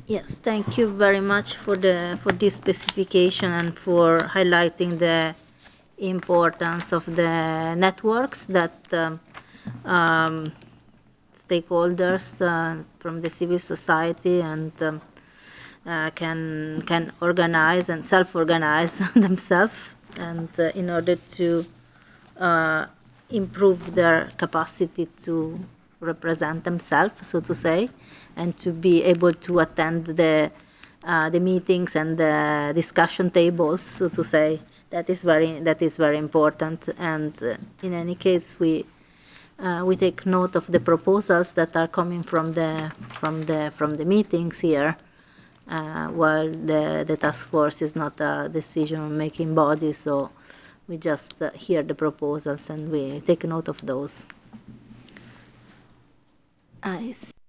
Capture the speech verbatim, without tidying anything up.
Yes, thank you very much for the for this specification and for highlighting the importance of the networks that um, um, stakeholders uh, from the civil society and um, uh, can can organize and self-organize themselves, and uh, in order to uh, improve their capacity to represent themselves, so to say, and to be able to attend the uh, the meetings and the discussion tables, so to say. That is very that is very important. And uh, in any case, we uh, we take note of the proposals that are coming from the from the from the meetings here. Uh, while the, the task force is not a decision-making body, so we just uh, hear the proposals and we take note of those. I see.